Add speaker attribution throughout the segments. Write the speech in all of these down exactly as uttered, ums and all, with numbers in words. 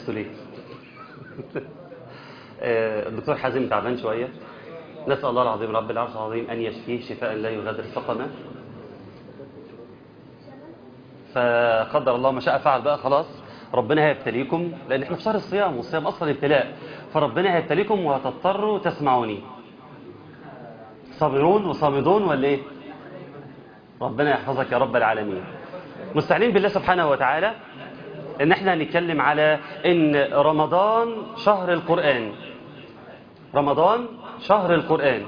Speaker 1: نفسه ليه؟ الدكتور حازم تعبان شوية، نسأل الله العظيم رب العرش العظيم أن يشفيه شفاء لا يغادر سقما. فقدر الله ما شاء فعل بقى، خلاص ربنا هيبتليكم، لأن احنا في شهر الصيام والصيام أصلا ابتلاء، فربنا هيبتليكم وهتضطروا تسمعوني. صابرون وصامدون ولا ايه؟ ربنا يحفظك يا رب العالمين. مستعينين بالله سبحانه وتعالى ان احنا هنتكلم على ان رمضان شهر القرآن. رمضان شهر القرآن،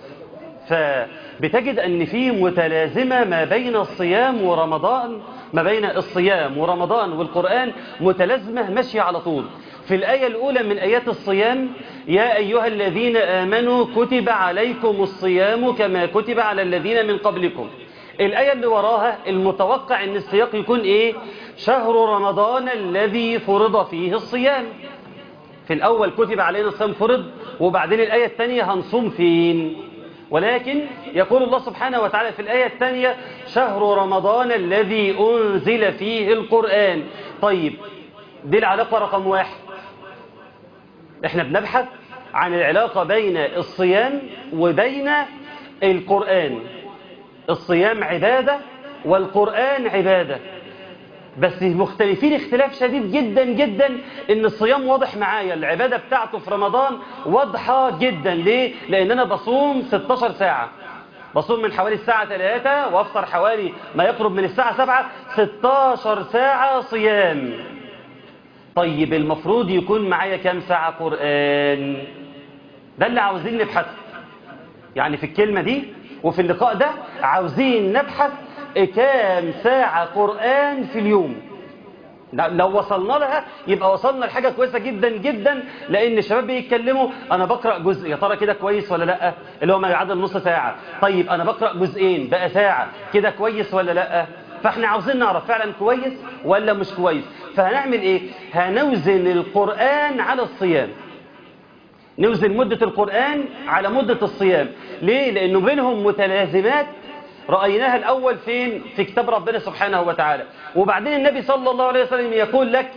Speaker 1: فبتجد ان في متلازمة ما بين الصيام ورمضان، ما بين الصيام ورمضان والقرآن متلازمة ماشية على طول. في الآية الأولى من آيات الصيام: يا أيها الذين آمنوا كتب عليكم الصيام كما كتب على الذين من قبلكم. الآية اللي وراها المتوقع ان السياق يكون ايه؟ شهر رمضان الذي فرض فيه الصيام. في الأول كتب علينا الصيام فرض، وبعدين الآية الثانية هنصوم فين؟ ولكن يقول الله سبحانه وتعالى في الآية الثانية: شهر رمضان الذي أنزل فيه القرآن. طيب دي العلاقة رقم واحد. احنا بنبحث عن العلاقة بين الصيام وبين القرآن. الصيام عبادة والقرآن عبادة، بس مختلفين اختلاف شديد جدا جدا. ان الصيام واضح معايا، العبادة بتاعته في رمضان واضحة جدا. ليه؟ لان انا بصوم ستاشر ساعة، بصوم من حوالي الساعة ثلاثة وافطر حوالي ما يقرب من الساعة سبعة، ستاشر ساعة صيام. طيب المفروض يكون معايا كام ساعة قرآن؟ ده اللي عاوزين نبحث يعني في الكلمة دي، وفي اللقاء ده عاوزين نبحث كام ساعة قرآن في اليوم. لو وصلنا لها يبقى وصلنا لحاجة كويسة جدا جدا، لأن الشباب بيتكلموا: أنا بقرأ جزء، يا ترى كده كويس ولا لأ؟ اللي هو ما يعادل نص ساعة. طيب أنا بقرأ جزئين بقى ساعة، كده كويس ولا لأ؟ فاحنا عاوزين نعرف فعلا كويس ولا مش كويس. فهنعمل ايه؟ هنوزن القرآن على الصيام، نوزن مدة القرآن على مدة الصيام. ليه؟ لأنه بينهم متلازمات رأيناها الأول فين؟ في كتاب ربنا سبحانه وتعالى. وبعدين النبي صلى الله عليه وسلم يقول لك: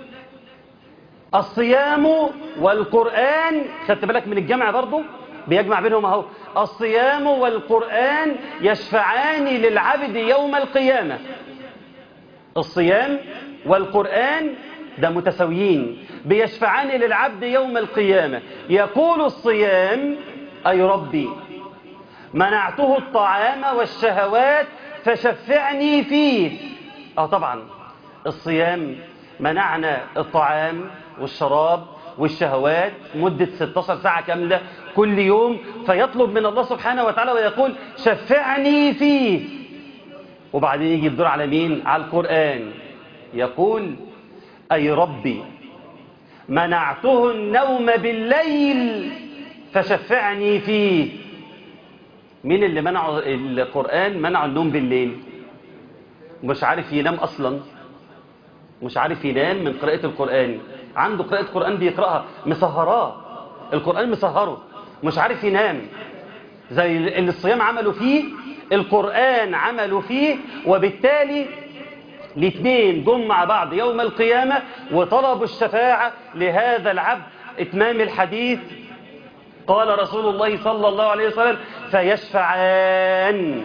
Speaker 1: الصيام والقرآن، خدت بالك من الجمع برضو بيجمع بينهم اهو: الصيام والقرآن يشفعان للعبد يوم القيامة. الصيام والقرآن ده متساويين، بيشفعان للعبد يوم القيامة. يقول الصيام: أي ربي منعته الطعام والشهوات فشفعني فيه. اه طبعا الصيام منعنا الطعام والشراب والشهوات مدة ستاشر ساعة كاملة كل يوم، فيطلب من الله سبحانه وتعالى ويقول: شفعني فيه. وبعدين يجي الدور على مين؟ على القرآن. يقول: أي ربي منعته النوم بالليل فشفعني فيه. مين اللي منع القرآن؟ منع النوم بالليل، مش عارف ينام أصلا، مش عارف ينام من قراءة القرآن، عنده قراءة قرآن بيقرأها مسهراه، القرآن مسهره، مش عارف ينام. زي اللي الصيام عملوا فيه القرآن عملوا فيه. وبالتالي الاثنين جم مع بعض يوم القيامة وطلبوا الشفاعة لهذا العبد. اتمام الحديث قال رسول الله صلى الله عليه وسلم: فيشفعان.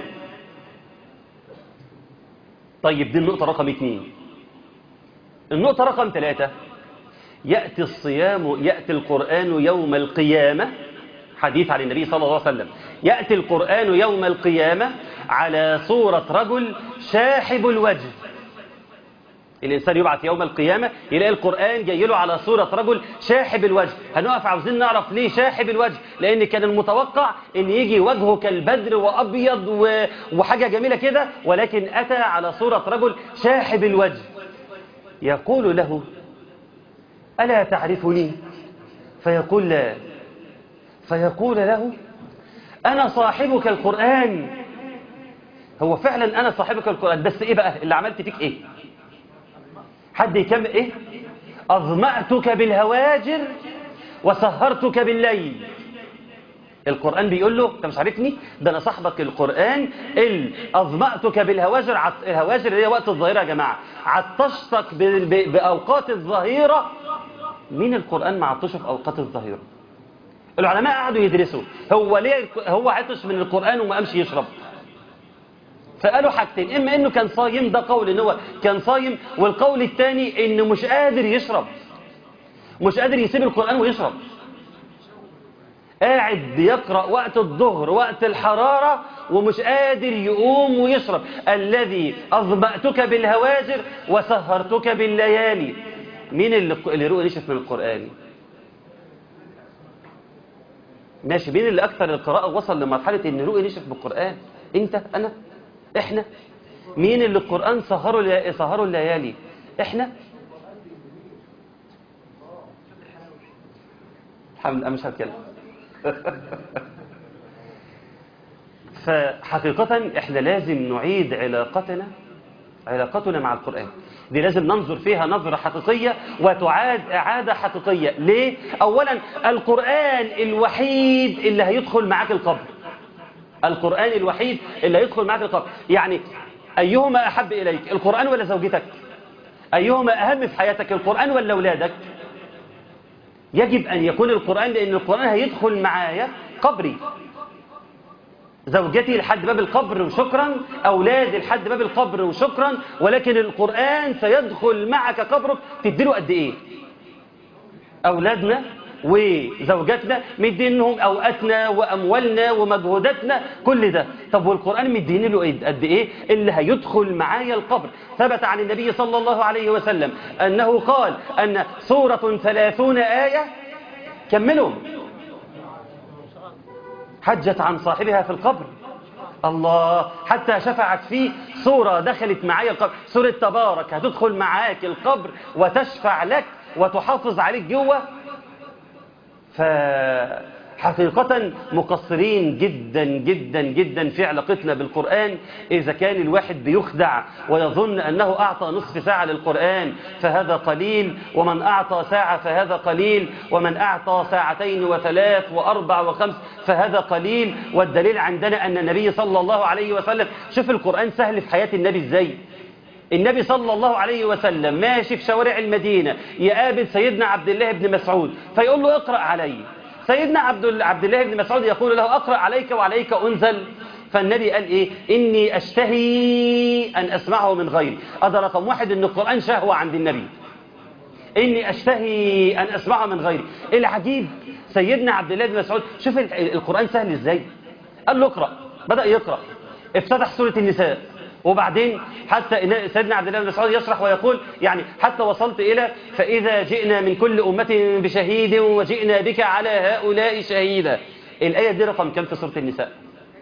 Speaker 1: طيب دي النقطة رقم اثنين. النقطة رقم ثلاثة: يأتي الصيام يأتي القرآن يوم القيامة، حديث عن النبي صلى الله عليه وسلم: يأتي القرآن يوم القيامة على صورة رجل شاحب الوجه. الإنسان يبعث يوم القيامة يلاقي القرآن جاي له على صورة رجل شاحب الوجه. هنقف عاوزين نعرف ليه شاحب الوجه، لأن كان المتوقع أن يجي وجهه كالبدر وأبيض و... وحاجة جميلة كده، ولكن أتى على صورة رجل شاحب الوجه. يقول له: ألا تعرفني؟ فيقول: لا. فيقول له: أنا صاحبك القرآن. هو فعلا أنا صاحبك القرآن، بس إيه بقى اللي عملت فيك؟ إيه؟ حد يكمل إيه؟ أظمأتك بالهواجر وسهرتك بالليل. القرآن بيقول له: أنت مش عارفني؟ ده أنا صاحبك القرآن. ال أظمأتك بالهواجر، عط... الهواجر هي وقت الظهيرة يا جماعة، عطشتك ب... ب... بأوقات الظهيرة مين القرآن ما عطشه في أوقات الظهيرة؟ العلماء قعدوا يدرسوا هو ليه هو عطش من القرآن وما قامش يشرب. فقالوا حاجتين، إما إنه كان صايم، ده قول إن هو كان صايم، والقول الثاني إنه مش قادر يشرب، مش قادر يسيب القرآن ويشرب، قاعد بيقرأ وقت الظهر وقت الحرارة ومش قادر يقوم ويشرب. الذي أظمأتك بالهواجر وسهرتك بالليالي. مين اللي اللي رؤى نشف من القرآن؟ ماشي، مين اللي أكثر القراءة وصل لمرحلة إن رؤى نشف بالقرآن؟ أنت؟ أنا؟ إحنا؟ مين اللي القرآن سهروا سهروا الليالي؟ إحنا؟ الحمد لله مش هتكلم. فحقيقة احنا لازم نعيد علاقتنا علاقتنا مع القرآن. دي لازم ننظر فيها نظرة حقيقية وتعاد إعادة حقيقية. ليه؟ أولا القرآن الوحيد اللي هيدخل معاك القبر. القرآن الوحيد اللي هيدخل معاك القبر. يعني أيهما أحب إليك، القرآن ولا زوجتك؟ أيهما أهم في حياتك، القرآن ولا أولادك؟ يجب أن يكون القرآن، لأن القرآن هيدخل معايا قبري. زوجتي لحد باب القبر وشكرا، أولادي لحد باب القبر وشكرا، ولكن القرآن سيدخل معك قبرك. تديله قد إيه؟ أولادنا وزوجاتنا مدينهم أوقاتنا وأموالنا ومجهوداتنا كل ده. طب والقرآن مدين له قد إيه؟ اللي هيدخل معايا القبر. ثبت عن النبي صلى الله عليه وسلم أنه قال أن سورة ثلاثون آية كملوا حجت عن صاحبها في القبر. الله، حتى شفعت فيه سورة دخلت معايا القبر. سورة تبارك هتدخل معاك القبر وتشفع لك وتحافظ عليك جوه. فحقيقة مقصرين جدا جدا جدا في علاقتنا بالقرآن. إذا كان الواحد بيخدع ويظن أنه أعطى نصف ساعة للقرآن فهذا قليل، ومن أعطى ساعة فهذا قليل، ومن أعطى ساعتين وثلاث وأربع وخمس فهذا قليل. والدليل عندنا أن النبي صلى الله عليه وسلم، شوف القرآن سهل في حياة النبي إزاي. النبي صلى الله عليه وسلم ماشي في شوارع المدينة يقابل سيدنا عبد الله بن مسعود فيقول له اقرأ علي. سيدنا عبد عبد الله بن مسعود يقول له اقرأ عليك وعليك أنزل. فالنبي قال ايه؟ إني أشتهي أن أسمعه من غيري. هذا رقم واحد، إن القرآن شهوة عند النبي. إني أشتهي أن أسمعه من غيري. العجيب سيدنا عبد الله بن مسعود، شوف القرآن سهل إزاي. قال له اقرأ، بدأ يقرأ، افتتح سورة النساء، وبعدين حتى سيدنا عبد الله بن مسعود يشرح ويقول يعني حتى وصلت إلى فإذا جئنا من كل أمة بشهيد وجئنا بك على هؤلاء شهيدا. الآية دي رقم كم في سورة النساء؟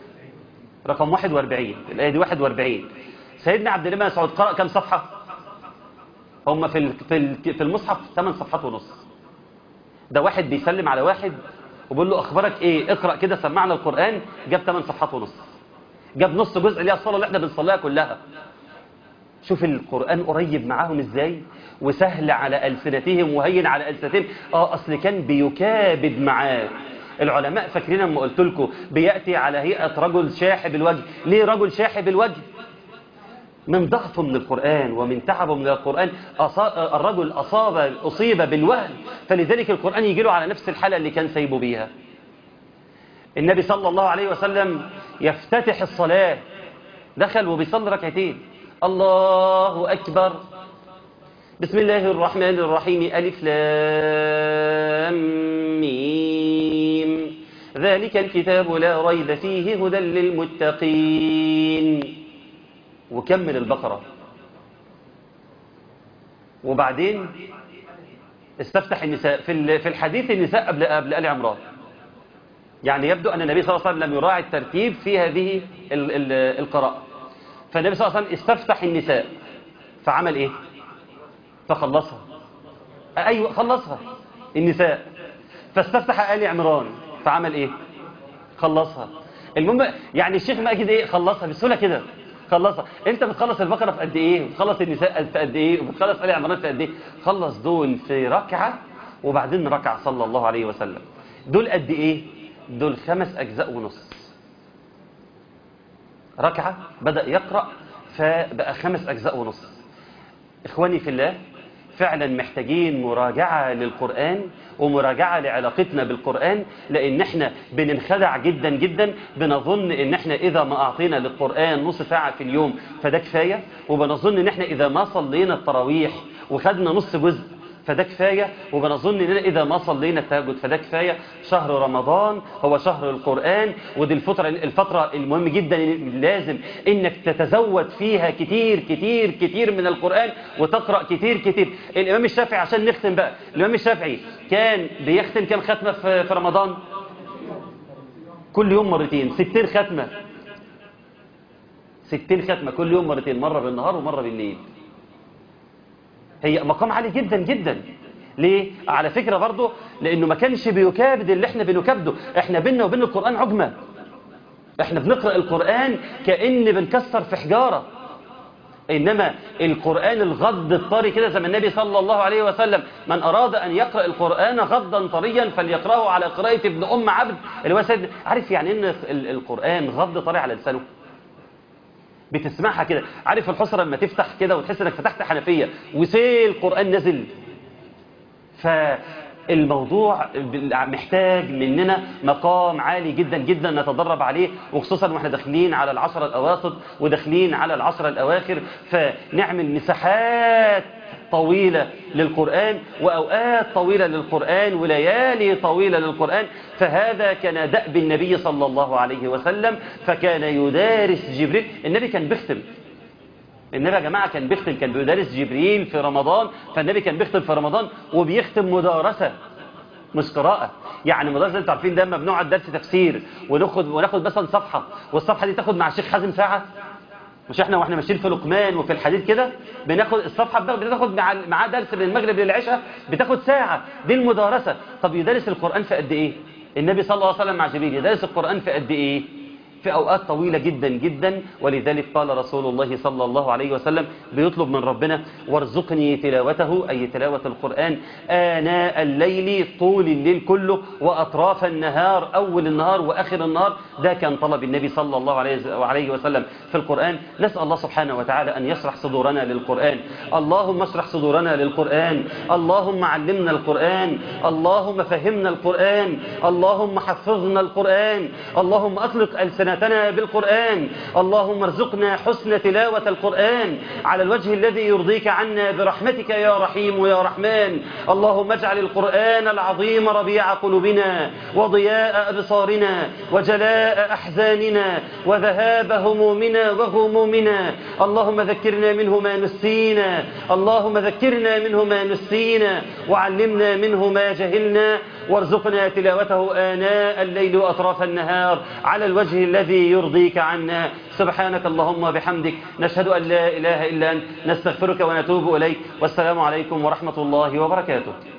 Speaker 1: رقم واحد واربعين. الآية دي واحد واربعين. سيدنا عبد الله بن مسعود قرأ كم صفحة؟ هم في في المصحف ثمان صفحات ونص. ده واحد بيسلم على واحد وبيقول له أخبارك إيه؟ اقرأ كده سمعنا القرآن. جاب ثمان صفحات ونص، جاب نص جزء اللي هي الصلاة اللي احنا بنصليها كلها. شوف القرآن قريب معاهم ازاي وسهل على ألسنتهم وهين على ألسنتهم. اه اصل كان بيكابد معاه. العلماء فاكرين لما قلت لكم بيأتي على هيئة رجل شاحب الوجه. ليه رجل شاحب الوجه؟ من ضعفه من القرآن ومن تعبه من القرآن. أصاب الرجل أصاب أصيب بالوهن، فلذلك القرآن يجي له على نفس الحالة اللي كان سايبه بيها. النبي صلى الله عليه وسلم يفتتح الصلاة، دخل وبيصلي ركعتين، الله أكبر، بسم الله الرحمن الرحيم، ألف لام ميم، ذلك الكتاب لا ريب فيه هدى للمتقين، وكمل البقرة. وبعدين استفتح النساء. في الحديث النساء قبل قبل آل عمران. يعني يبدو أن النبي صلى الله عليه وسلم لم يراعي الترتيب في هذه القراءة. فالنبي صلى الله عليه وسلم استفتح النساء فعمل إيه؟ فخلصها. أيوة خلصها النساء. فاستفتح آل عمران فعمل إيه؟ خلصها. المهم يعني الشيخ ما أجد إيه؟ خلصها بسهولة كده، خلصها. أنت بتخلص البقرة في قد إيه؟ وبتخلص النساء في قد إيه؟ وبتخلص آل عمران في قد إيه؟ خلص دول في ركعة وبعدين ركع صلى الله عليه وسلم. دول قد إيه؟ دول خمس أجزاء ونص. ركعة بدأ يقرأ فبقى خمس أجزاء ونص. إخواني في الله، فعلا محتاجين مراجعة للقرآن ومراجعة لعلاقتنا بالقرآن، لأن احنا بننخدع جدا جدا، بنظن ان احنا إذا ما أعطينا للقرآن نص ساعة في اليوم فده كفاية، وبنظن ان احنا إذا ما صلينا التراويح وخدنا نص جزء فده كفاية، وبنظن اننا اذا ما صلينا التهجد فده كفاية. شهر رمضان هو شهر القرآن، ودي الفترة الفترة المهم جدا لازم انك تتزود فيها كتير كتير كتير من القرآن وتقرأ كتير كتير. الامام الشافعي، عشان نختم بقى، الامام الشافعي كان بيختم كم ختمة في رمضان؟ كل يوم مرتين، ستين ختمة، ستين ختمة كل يوم مرتين، مرة بالنهار ومرة بالليل. هي مقام عالي جدا جدا. ليه؟ على فكرة برضو لأنه ما كانش بيكابد اللي احنا بنكابده. احنا بيننا وبين القرآن عجمة، احنا بنقرأ القرآن كأن بنكسر في حجارة، إنما القرآن الغض الطري كده زي ما النبي صلى الله عليه وسلم من أراد أن يقرأ القرآن غضا طريا فليقرأه على قراءة ابن أم عبد اللي هو سيد. عارف يعني إن القرآن غض طري على لسانه؟ بتسمعها كده، عارف الحصرة لما تفتح كده وتحس انك فتحت حنفية وسيل القرآن نزل. فالموضوع محتاج مننا مقام عالي جدا جدا نتدرب عليه، وخصوصا واحنا داخلين على العشر الأواسط وداخلين على العشر الأواخر، فنعمل مساحات طويلة للقرآن وأوقات طويلة للقرآن وليالي طويلة للقرآن. فهذا كان دأب النبي صلى الله عليه وسلم، فكان يدارس جبريل. النبي كان بيختم، النبي يا جماعة كان بيختم، كان بيدارس جبريل في رمضان، فالنبي كان بيختم في رمضان وبيختم مدارسة مش قراءة. يعني مدارسة انتوا عارفين ده لما بنقعد درس تفسير وناخد وناخد مثلا صفحة، والصفحة دي تاخد مع الشيخ حازم ساعة. مش احنا واحنا ماشيين في لقمان وفي الحديد كده بناخد الصفحه بتاخد مع معاه درس من المغرب للعشاء بتاخد ساعه، دي المدارسه. طب يدرس القران في قد ايه؟ النبي صلى الله عليه وسلم مع جبريل يدرس القران في قد ايه؟ في أوقات طويلة جدا جدا. ولذلك قال رسول الله صلى الله عليه وسلم بيطلب من ربنا وارزقني تلاوته، أي تلاوة القرآن آناء الليل، طول الليل كله، وأطراف النهار، أول النهار وآخر النهار. ده كان طلب النبي صلى الله عليه وسلم في القرآن. نسأل الله سبحانه وتعالى أن يشرح صدورنا للقرآن. اللهم اشرح صدورنا للقرآن، اللهم علمنا القرآن، اللهم فهمنا القرآن، اللهم حفظنا القرآن، اللهم أطلق ألسنتنا بالقرآن، اللهم ارزقنا حسن تلاوة القرآن على الوجه الذي يرضيك عنا برحمتك يا رحيم يا رحمن. اللهم اجعل القرآن العظيم ربيع قلوبنا وضياء أبصارنا وجلاء أحزاننا وذهاب همومنا وغمومنا. اللهم ذكرنا منه ما نسينا، اللهم ذكرنا منه ما نسينا وعلمنا منه ما جهلنا، وارزقنا تلاوته آناء الليل وأطراف النهار على الوجه الذي يرضيك عنا. سبحانك اللهم وبحمدك، نشهد أن لا إله إلا أنت، نستغفرك ونتوب إليك. والسلام عليكم ورحمة الله وبركاته.